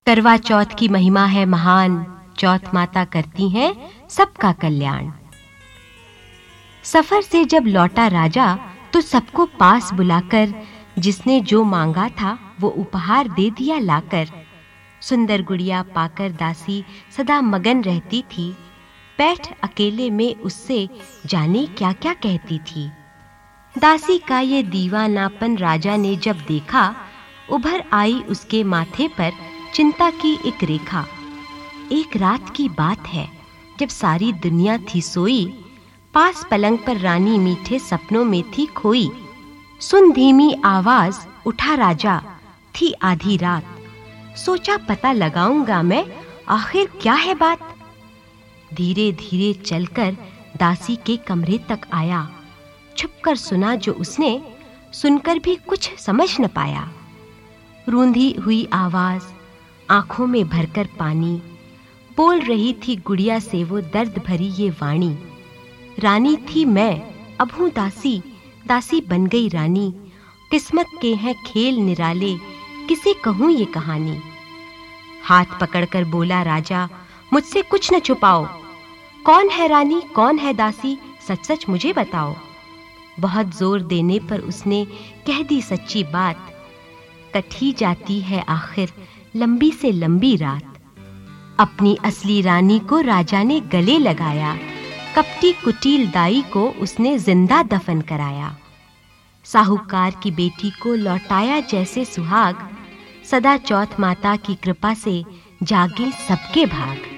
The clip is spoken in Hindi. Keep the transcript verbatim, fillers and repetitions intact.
करवा चौथ की महिमा है महान, चौथ माता करती हैं सबका कल्याण। सफर से जब लौटा राजा तो सबको पास बुलाकर जिसने जो मांगा था वो उपहार दे दिया लाकर। सुंदर गुड़िया पाकर दासी सदा मगन रहती थी, बैठ अकेले में उससे जाने क्या-क्या कहती थी। दासी का ये दीवानापन राजा ने जब देखा, उभर आई उसके माथे पर चिंता की एक रेखा। एक रात की बात है जब सारी दुनिया थी सोई, पास पलंग पर रानी मीठे सपनों में थी खोई। सुन धीमी आवाज उठा राजा, थी आधी रात, सोचा पता लगाऊंगा मैं आखिर क्या है बात। धीरे धीरे चलकर दासी के कमरे तक आया, छुपकर सुना जो उसने, सुनकर भी कुछ समझ न पाया। रूंधी हुई आवाज, आंखों में भरकर पानी, बोल रही थी गुड़िया से वो दर्द भरी ये वाणी। रानी थी मैं, अब हूँ दासी, दासी बन गई रानी, किस्मत के हैं खेल निराले, किसे कहूँ ये कहानी। हाथ पकड़कर बोला राजा, मुझसे कुछ न छुपाओ, कौन है रानी कौन है दासी, सच सच मुझे बताओ। बहुत जोर देने पर उसने कह दी सच्ची बात, कटी जाती है आखिर लंबी से लंबी रात। अपनी असली रानी को राजा ने गले लगाया, कपटी कुटिल दाई को उसने जिंदा दफन कराया। साहूकार की बेटी को लौटाया जैसे सुहाग, सदा चौथ माता की कृपा से जागे सबके भाग।